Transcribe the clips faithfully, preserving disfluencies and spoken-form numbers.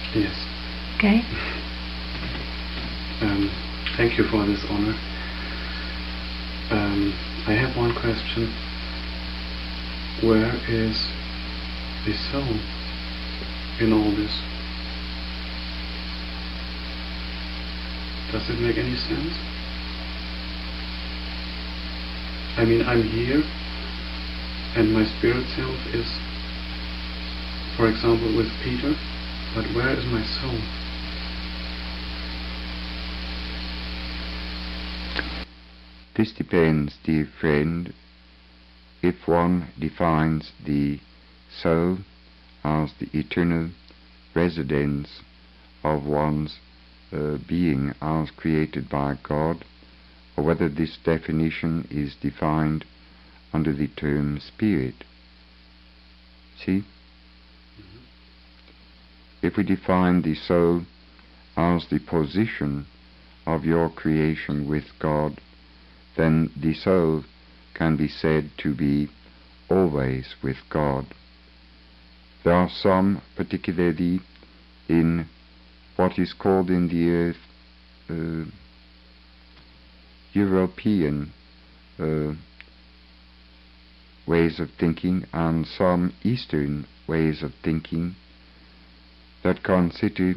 Yes. Okay? Um, thank you for this honor. Um, I have one question. Where is the soul in all this? Does it make any sense? I mean, I'm here, and my spirit self is, for example, with Peter, but where is my soul? This depends, dear friend, if one defines the soul as the eternal residence of one's uh, being as created by God, or whether this definition is defined under the term spirit. See? Mm-hmm. If we define the soul as the position of your creation with God, then the soul can be said to be always with God. There are some, particularly in what is called in the earth uh, European uh, ways of thinking, and some Eastern ways of thinking, that consider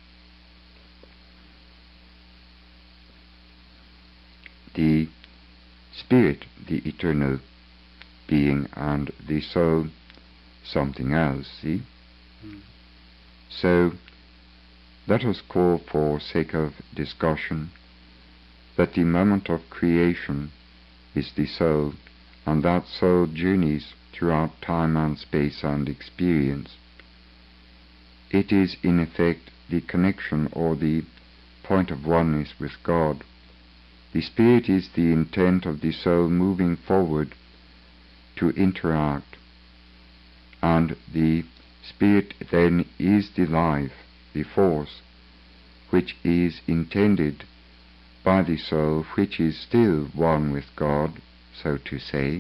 the spirit the eternal being and the soul something else, see? Mm. So let us call, for sake of discussion, that the moment of creation is the soul, and that soul journeys throughout time and space and experience. It is in effect the connection or the point of oneness with God. The spirit is the intent of the soul moving forward to interact, and the spirit then is the life, the force, which is intended by the soul, which is still one with God, so to say,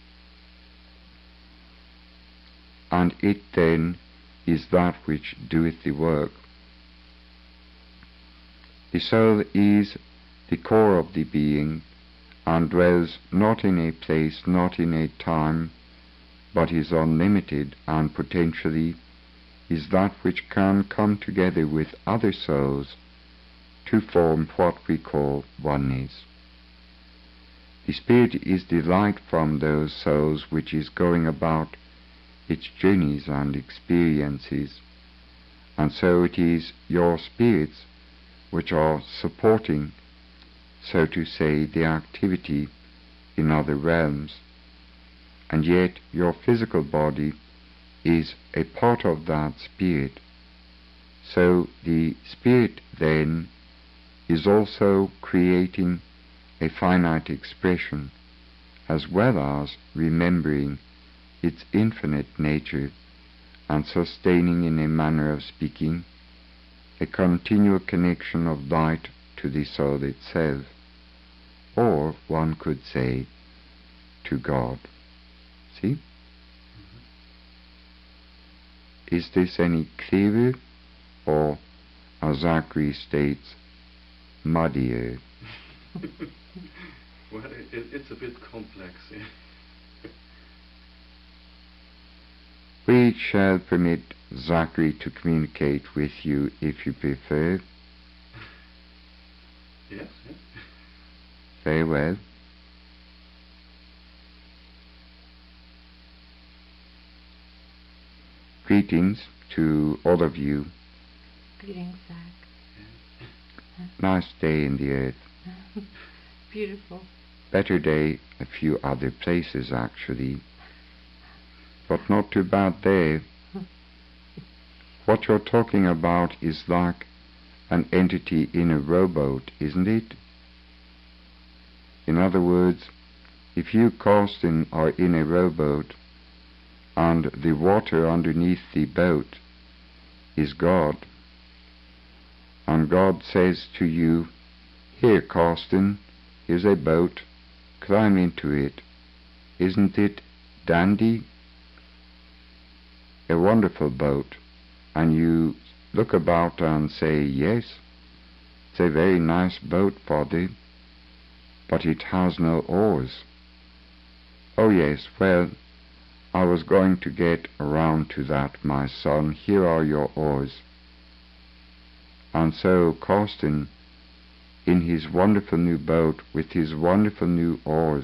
and it then is that which doeth the work. The soul is the core of the being, and dwells not in a place, not in a time, but is unlimited, and potentially is that which can come together with other souls to form what we call oneness. The spirit is the light from those souls which is going about its journeys and experiences, and so it is your spirits which are supporting, so to say, the activity in other realms, and yet your physical body is a part of that spirit. So the spirit then is also creating a finite expression, as well as remembering its infinite nature, and sustaining, in a manner of speaking, a continual connection of light to the soul itself, or one could say to God. See? Mm-hmm. Is this any clearer, or, as Zachary states, muddier? Well, it, it, it's a bit complex. Yeah. We shall permit Zachary to communicate with you if you prefer. Yes, yes. Very well. Greetings to all of you. Greetings, Zach. Yeah. Nice day in the earth. Beautiful. Better day a few other places, actually. But not too bad there. What you're talking about is like an entity in a rowboat, isn't it? In other words, if you, Carsten, are in a rowboat, and the water underneath the boat is God, and God says to you, "Here, Carsten, here's a boat, climb into it. Isn't it dandy? A wonderful boat," and you look about and say, yes, it's a very nice boat, Father, but it has no oars. Oh yes, well, I was going to get around to that, my son. Here are your oars. And so Karsten, in his wonderful new boat, with his wonderful new oars,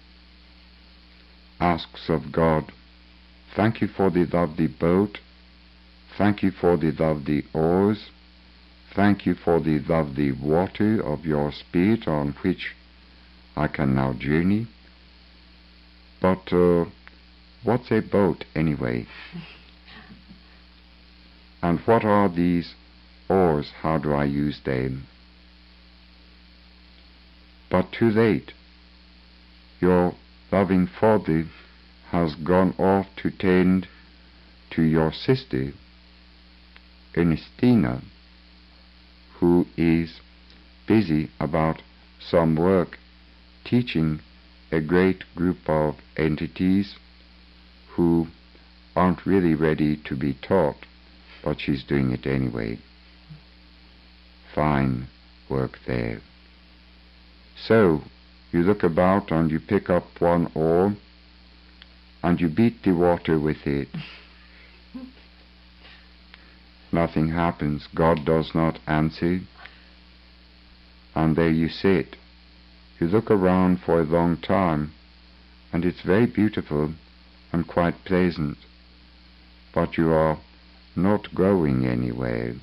asks of God, thank you for the lovely boat, thank you for the lovely oars, thank you for the lovely water of your Spirit on which I can now journey. But uh, what's a boat anyway? And what are these oars? How do I use them? But too late. Your loving Father has gone off to tend to your sister, Ernestina, who is busy about some work teaching a great group of entities who aren't really ready to be taught, but she's doing it anyway. Fine work there. So you look about and you pick up one oar and you beat the water with it. Nothing happens. God does not answer. And there you sit. You look around for a long time, and it's very beautiful and quite pleasant, but you are not going anywhere.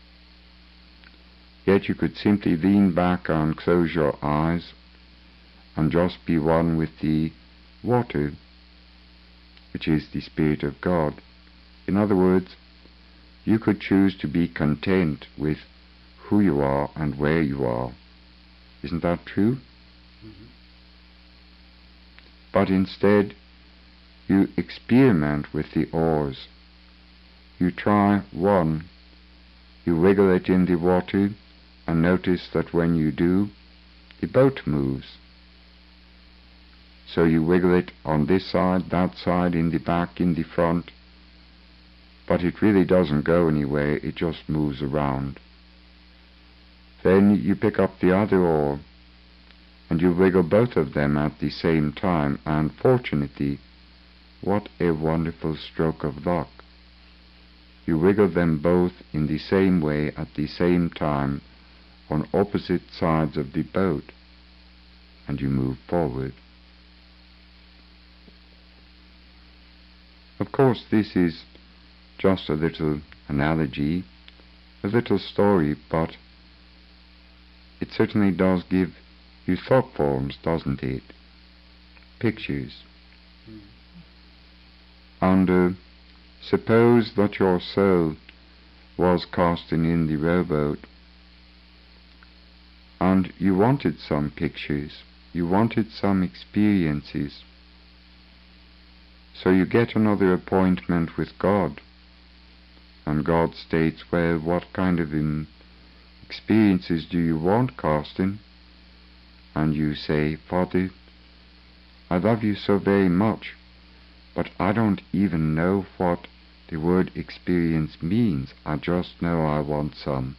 Yet you could simply lean back and close your eyes and just be one with the water, which is the Spirit of God. In other words, you could choose to be content with who you are and where you are. Isn't that true? Mm-hmm. But instead, you experiment with the oars. You try one, you wiggle it in the water, and notice that when you do, the boat moves. So you wiggle it on this side, that side, in the back, in the front, but it really doesn't go anywhere, it just moves around. Then you pick up the other oar, and you wiggle both of them at the same time, and fortunately, what a wonderful stroke of luck. You wiggle them both in the same way at the same time on opposite sides of the boat, and you move forward. Of course, this is just a little analogy, a little story, but it certainly does give you thought forms, doesn't it? Pictures. Mm. And uh, suppose that your soul was casting in the rowboat, and you wanted some pictures, you wanted some experiences. So you get another appointment with God, and God states, well, what kind of um, experiences do you want, Karsten? And you say, Father, I love you so very much, but I don't even know what the word experience means. I just know I want some.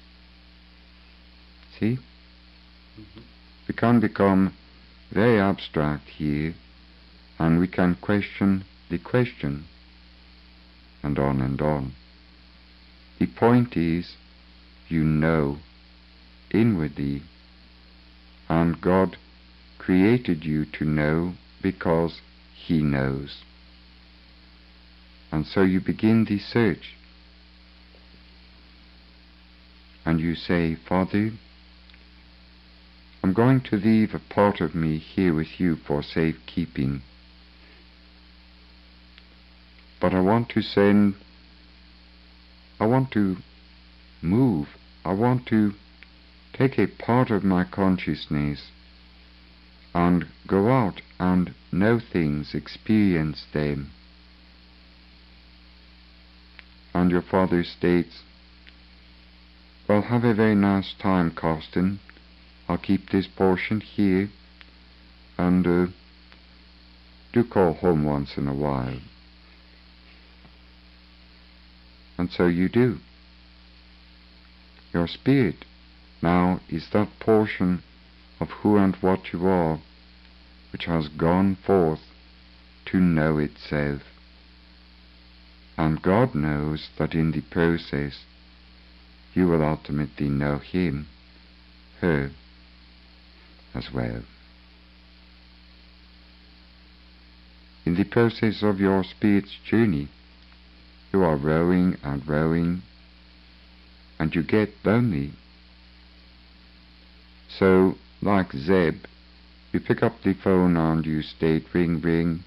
See? Mm-hmm. We can become very abstract here, and we can question the question, and on and on. The point is, you know inwardly, and God created you to know because He knows. And so you begin the search, and you say, Father, I'm going to leave a part of me here with you for safekeeping, but I want to send, I want to move, I want to take a part of my consciousness and go out and know things, experience them. And your Father states, well, have a very nice time, Karsten. I'll keep this portion here, and uh, do call home once in a while. And so you do. Your spirit now is that portion of who and what you are, which has gone forth to know itself. And God knows that in the process you will ultimately know Him, her, as well. In the process of your spirit's journey, you are rowing and rowing, and you get lonely. So, like Zeb, you pick up the phone and you state ring ring,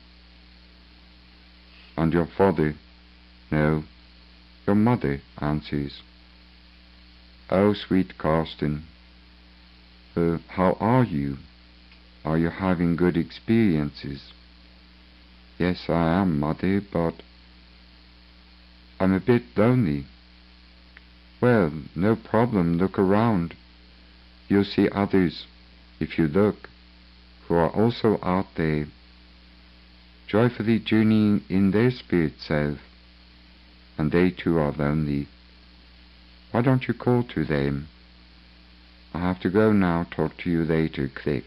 and your father, no, your mother answers. Oh, sweet Carsten, uh, how are you? Are you having good experiences? Yes, I am, mother, but I'm a bit lonely. Well, no problem, look around. You'll see others, if you look, who are also out there, joyfully journeying in their spirit self, and they too are lonely. Why don't you call to them? I have to go now, talk to you later, click.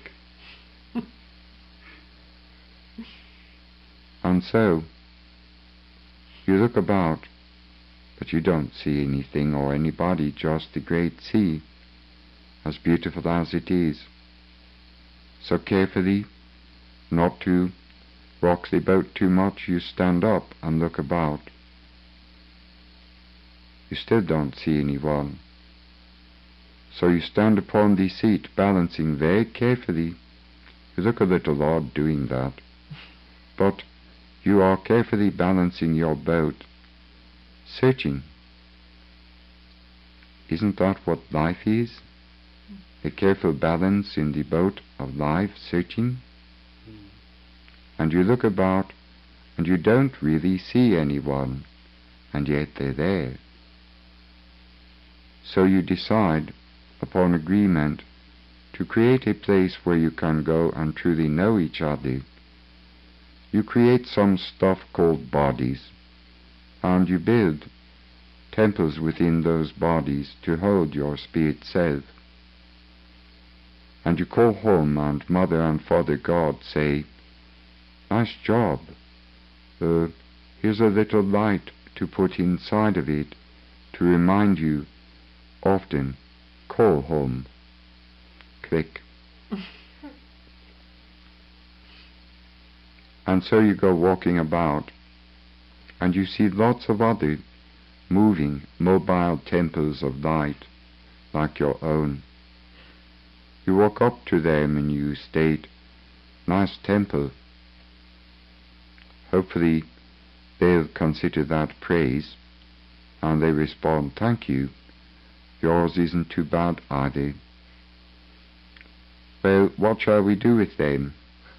And so, you look about, but you don't see anything or anybody, just the great sea, as beautiful as it is. So carefully, not to rock the boat too much, you stand up and look about. You still don't see anyone. So you stand upon the seat, balancing very carefully. You look a little odd doing that, but you are carefully balancing your boat, searching. Isn't that what life is? A careful balance in the boat of life, searching. And you look about, and you don't really see anyone, and yet they're there. So you decide, upon agreement, to create a place where you can go and truly know each other. You create some stuff called bodies, and you build temples within those bodies to hold your spirit self. And you call home, and Mother and Father God say, nice job. Uh, here's a little light to put inside of it to remind you often, call home. Click. And so you go walking about, and you see lots of other moving, mobile temples of light, like your own. You walk up to them and you state, nice temple. Hopefully they'll consider that praise, and they respond, thank you, yours isn't too bad either. Well, what shall we do with them?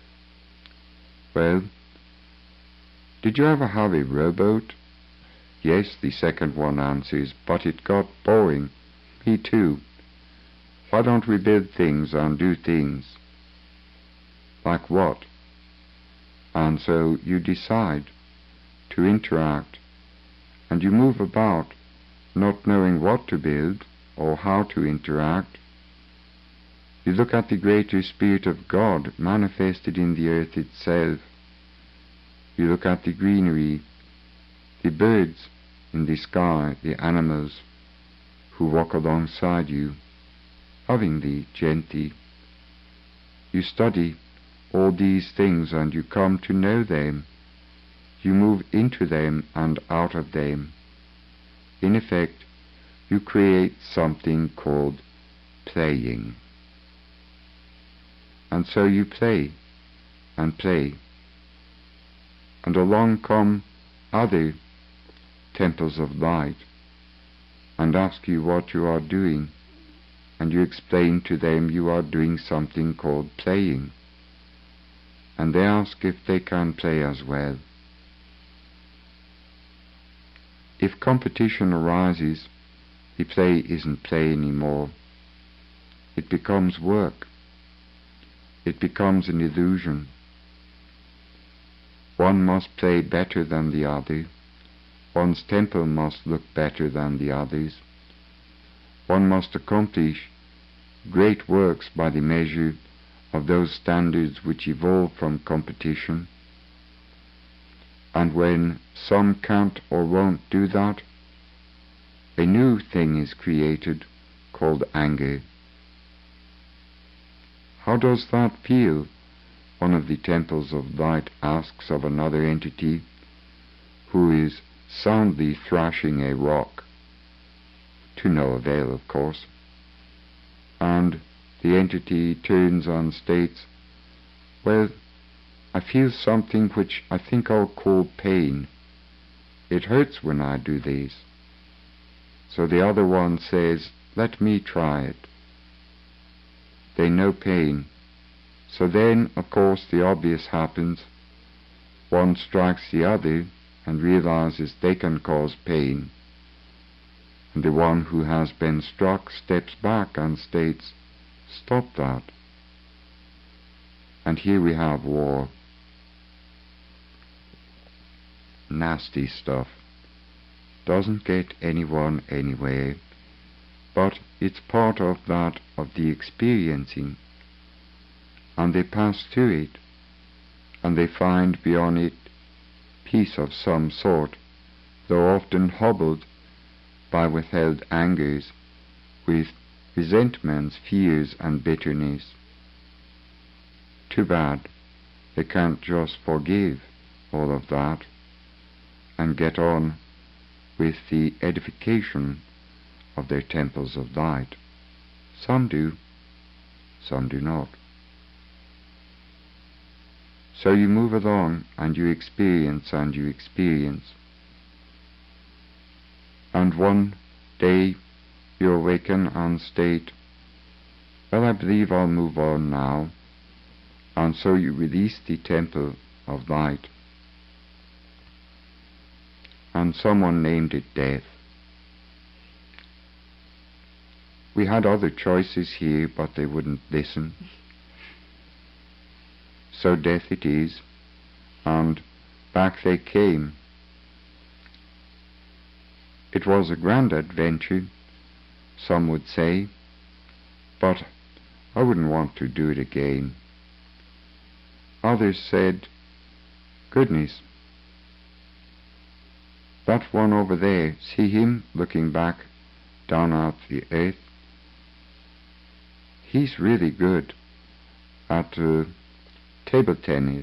Well, did you ever have a rowboat? Yes, the second one answers, but it got boring. Me too. Why don't we build things and do things? Like what? And so you decide to interact, and you move about, not knowing what to build or how to interact. You look at the greater Spirit of God manifested in the earth itself. You look at the greenery, the birds in the sky, the animals who walk alongside you, lovingly, gently. You study all these things and you come to know them. You move into them and out of them. In effect, you create something called playing. And so you play and play. And along come other temples of light and ask you what you are doing, and you explain to them you are doing something called playing, and they ask if they can play as well. If competition arises, the play isn't play anymore. It becomes work. It becomes an illusion. One must play better than the other. One's temple must look better than the others. one must accomplish great works by the measure of those standards which evolve from competition, and when some can't or won't do that, a new thing is created called anger. How does that feel? One of the temples of light asks of another entity who is soundly thrashing a rock, to no avail, of course. And the entity turns and states, well, I feel something which I think I'll call pain. It hurts when I do these. So the other one says, let me try it. They know pain. So then, of course, the obvious happens. One strikes the other and realizes they can cause pain. And the one who has been struck steps back and states, stop that. And here we have war. Nasty stuff. Doesn't get anyone anywhere, but it's part of that of the experiencing. And they pass through it, and they find beyond it peace of some sort, though often hobbled by withheld angers, with resentments, fears, and bitterness. Too bad they can't just forgive all of that and get on with the edification of their temples of light. Some do, some do not. So you move along and you experience and you experience. And one day you awaken and state, well, I believe I'll move on now. And so you release the temple of light. And someone named it death. We had other choices here, but they wouldn't listen. So death it is, and back they came. It was a grand adventure, some would say, but I wouldn't want to do it again. Others said, goodness, that one over there, see him looking back down at the earth? He's really good at uh, table tennis,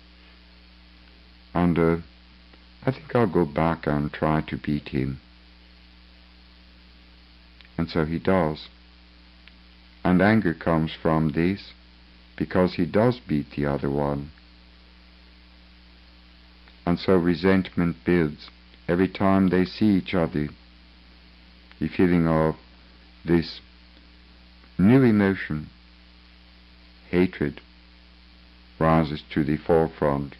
and uh, I think I'll go back and try to beat him. And so he does. And anger comes from this, because he does beat the other one. And so resentment builds every time they see each other. The feeling of this new emotion, hatred, rises to the forefront.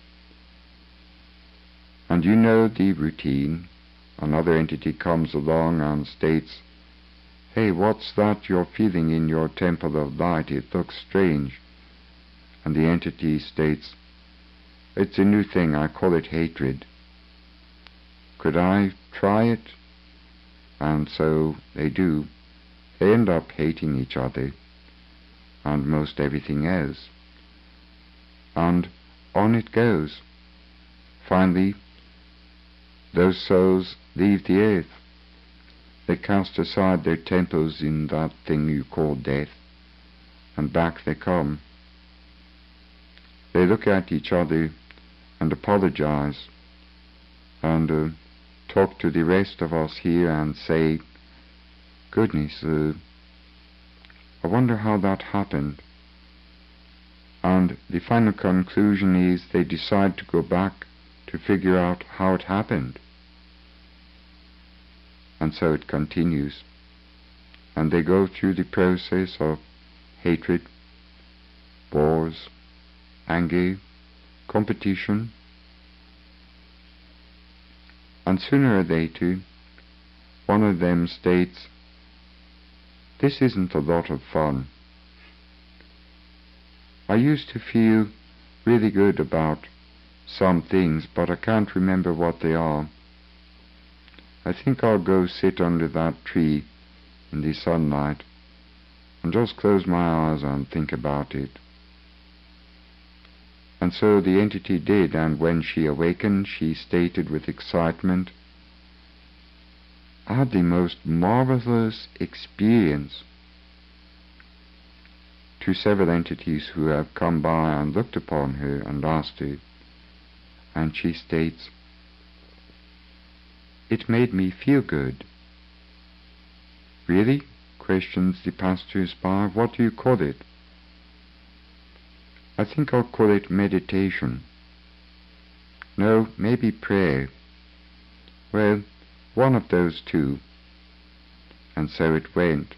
And you know the routine. Another entity comes along and states, hey, what's that you're feeling in your temple of light? It looks strange. And the entity states, it's a new thing, I call it hatred. Could I try it? And so they do. They end up hating each other and most everything else. And on it goes. Finally, those souls leave the earth. They cast aside their temples in that thing you call death, and back they come. They look at each other and apologize, and uh, talk to the rest of us here and say, goodness, uh, I wonder how that happened. And the final conclusion is they decide to go back to figure out how it happened. And so it continues. And they go through the process of hatred, wars, anger, competition. And sooner or later, one of them states, this isn't a lot of fun. I used to feel really good about some things, but I can't remember what they are. I think I'll go sit under that tree in the sunlight and just close my eyes and think about it. And so the entity did, and when she awakened, she stated with excitement, "I had the most marvelous experience." To several entities who have come by and looked upon her and asked her, and she states, "It made me feel good." "Really?" questions the passers-by. "What do you call it?" "I think I'll call it meditation." "No, maybe prayer." "Well, one of those two." And so it went.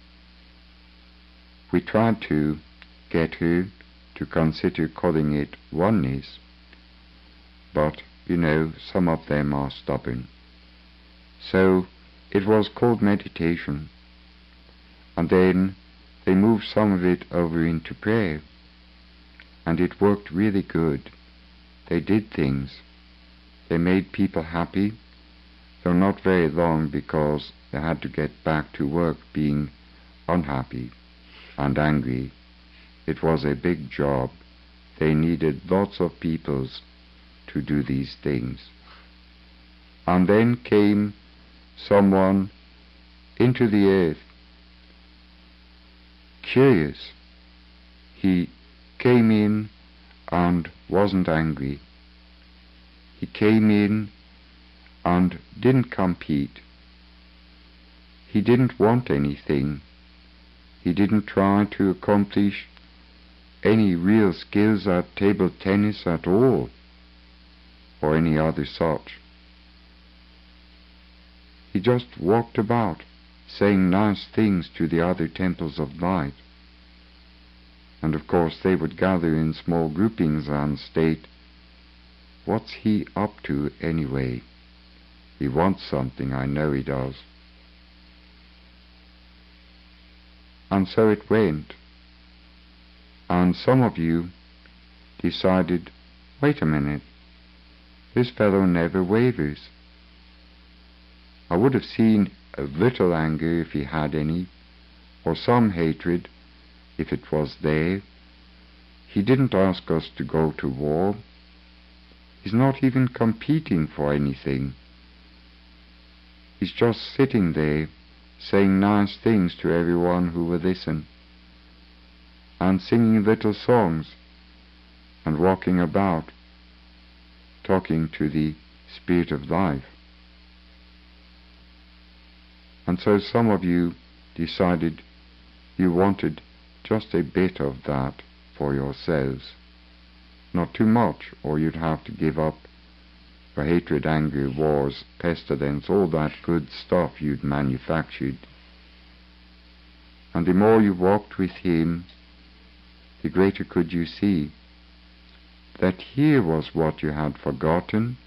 We tried to get her to consider calling it oneness, but, you know, some of them are stubborn. So it was called meditation, and then they moved some of it over into prayer, and it worked really good. They did things. They made people happy, though not very long, because they had to get back to work being unhappy and angry. It was a big job. They needed lots of peoples to do these things. And then came someone into the earth. Curious. He came in and wasn't angry. He came in and didn't compete. He didn't want anything. He didn't try to accomplish any real skills at table tennis at all, or any other such. He just walked about, saying nice things to the other temples of light. And of course they would gather in small groupings and state, "What's he up to anyway? He wants something, I know he does." And so it went. And some of you decided, "Wait a minute, this fellow never wavers. I would have seen a little anger if he had any, or some hatred if it was there. He didn't ask us to go to war. He's not even competing for anything. He's just sitting there saying nice things to everyone who will listen, and singing little songs, and walking about, talking to the Spirit of Life." And so some of you decided you wanted just a bit of that for yourselves. Not too much, or you'd have to give up for hatred, anger, wars, pestilence, all that good stuff you'd manufactured. And the more you walked with him, the greater could you see that here was what you had forgotten,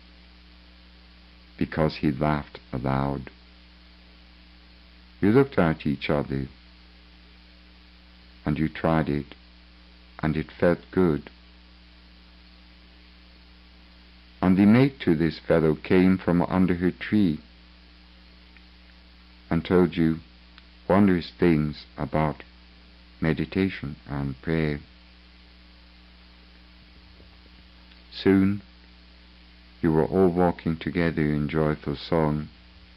because he laughed aloud. You looked at each other, and you tried it, and it felt good. And the mate to this fellow came from under her tree and told you wondrous things about meditation and prayer. Soon you were all walking together in joyful song.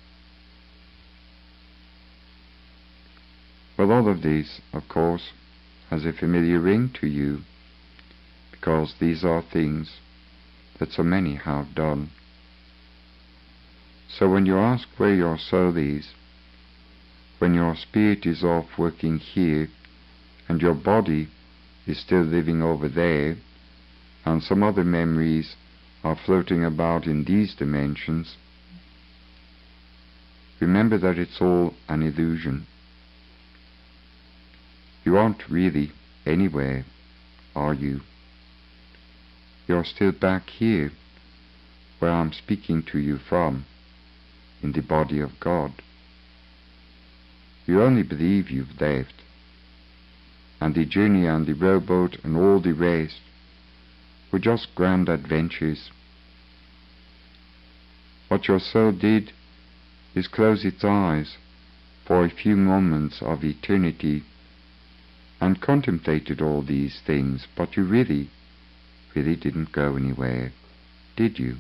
Well, all of this, of course, has a familiar ring to you, because these are things that so many have done. So when you ask where your soul is, when your spirit is off working here, and your body is still living over there, and some other memories are floating about in these dimensions, remember that it's all an illusion. You aren't really anywhere, are you? You're still back here, where I'm speaking to you from, in the body of God. You only believe you've left, and the journey and the rowboat and all the rest were just grand adventures. What your soul did is close its eyes for a few moments of eternity and contemplated all these things, but you really, really didn't go anywhere, did you?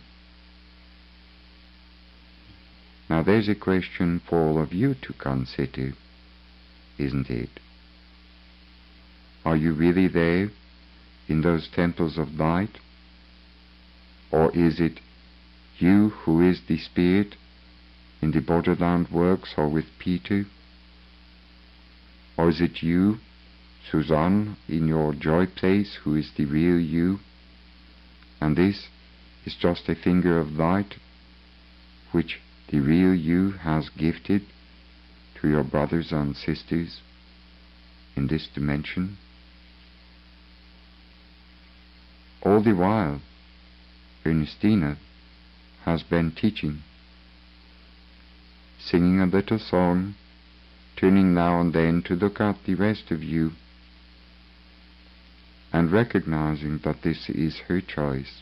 Now there's a question for all of you to consider, isn't it? Are you really there in those temples of light? Or is it you who is the Spirit in the borderland works or with Peter? Or is it you, Suzanne, in your joy place, who is the real you? And this is just a finger of light which the real you has gifted to your brothers and sisters in this dimension? All the while, Ernestina has been teaching, singing a little song, turning now and then to look at the rest of you, and recognizing that this is her choice.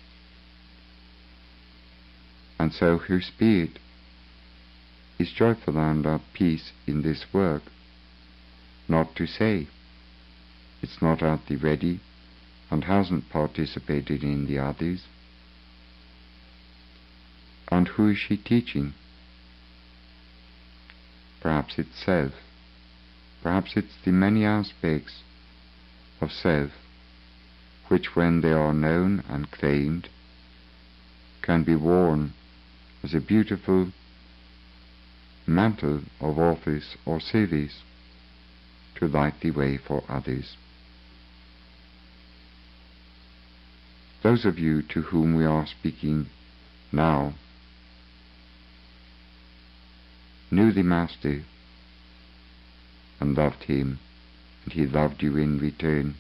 And so her spirit is joyful and at peace in this work, not to say it's not at the ready and hasn't participated in the others. And who is she teaching? Perhaps it's self. Perhaps it's the many aspects of self which, when they are known and claimed, can be worn as a beautiful mantle of office or service to light the way for others. Those of you to whom we are speaking now knew the Master and loved him, and he loved you in return.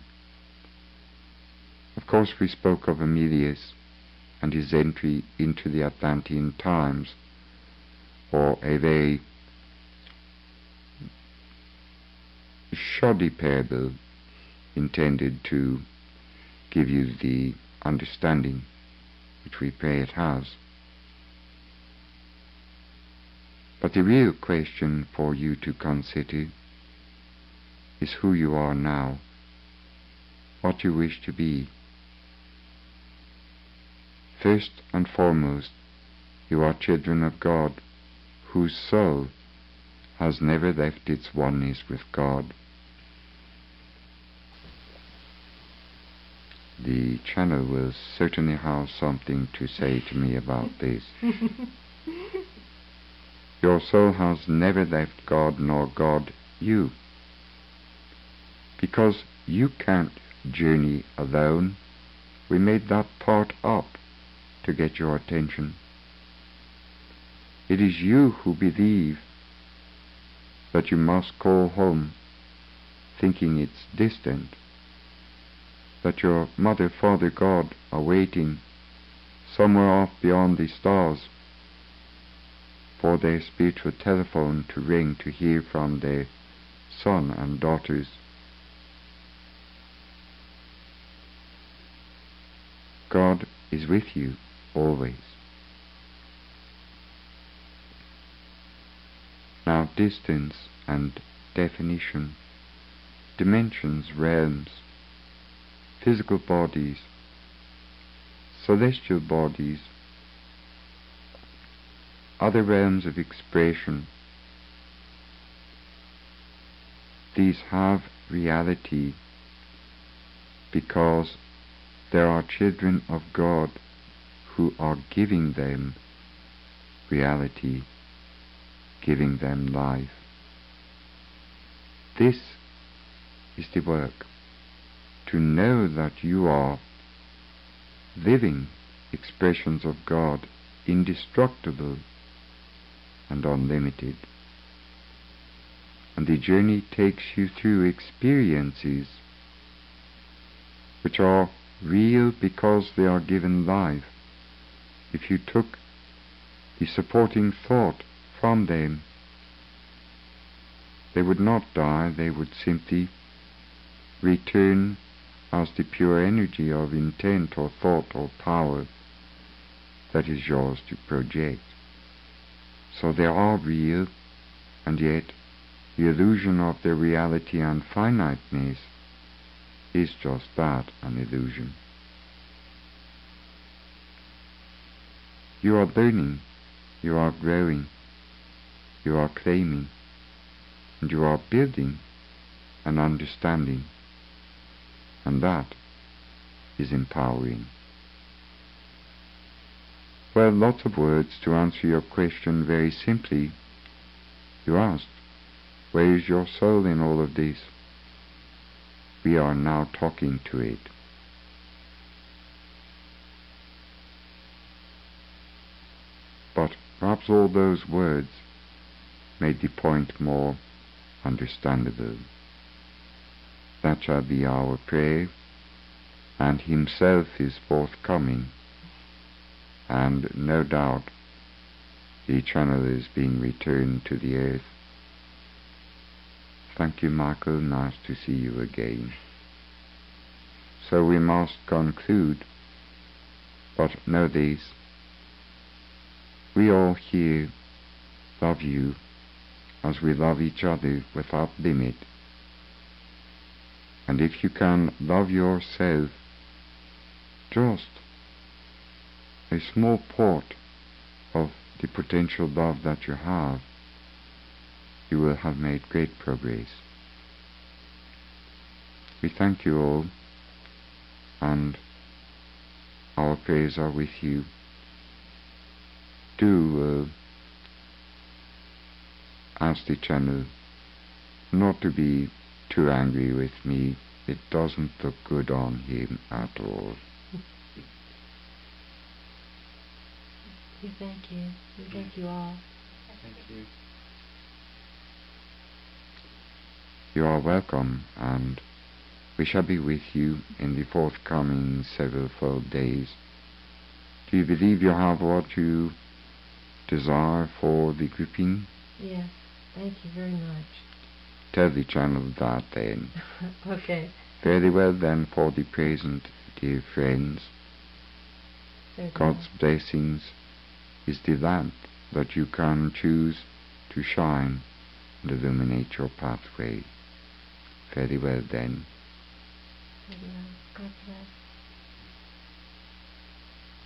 Of course, we spoke of Emilius and his entry into the Atlantean times, or a very shoddy parable intended to give you the understanding which we pray it has. But the real question for you to consider is who you are now, what you wish to be. First and foremost, you are children of God, whose soul has never left its oneness with God. The channel will certainly have something to say to me about this. Your soul has never left God, nor God you. Because you can't journey alone, we made that part up to get your attention. It is you who believe that you must call home, thinking it's distant, that your Mother, Father, God are waiting somewhere off beyond the stars for their spiritual telephone to ring to hear from their son and daughters. God is with you always. Now, distance and definition, dimensions, realms, physical bodies, celestial bodies, other realms of expression, these have reality because there are children of God who are giving them reality, giving them life. This is the work, to know that you are living expressions of God, indestructible and unlimited. And the journey takes you through experiences which are real because they are given life. If you took the supporting thought from them, they would not die, they would simply return as the pure energy of intent or thought or power that is yours to project. So they are real, and yet The illusion of their reality and finiteness is just that, an illusion. You are learning, you are growing, you are claiming, and you are building an understanding, and that is empowering. Well, lots of words to answer your question very simply. You asked, where is your soul in all of this? We are now talking to it. But perhaps all those words made the point more understandable. That shall be our prayer, and Himself is forthcoming, and no doubt the channel is being returned to the earth. Thank you, Michael. Nice to see you again. So we must conclude, but know this. We all here love you as we love each other without limit. And if you can love yourself just a small part of the potential love that you have, you will have made great progress. We thank you all, and our prayers are with you. Do uh, ask the channel not to be too angry with me. It doesn't look good on him at all. We thank you. We thank you all. Thank you. You are welcome, and we shall be with you in the forthcoming several days. Do you believe you have what you desire for the grouping? Yes. Thank you very much. Tell the channel that then. Okay. Very well then, for the present, dear friends. Very God's well. blessings is the lamp that you can choose to shine and illuminate your pathway. Very well then. Very well. God bless.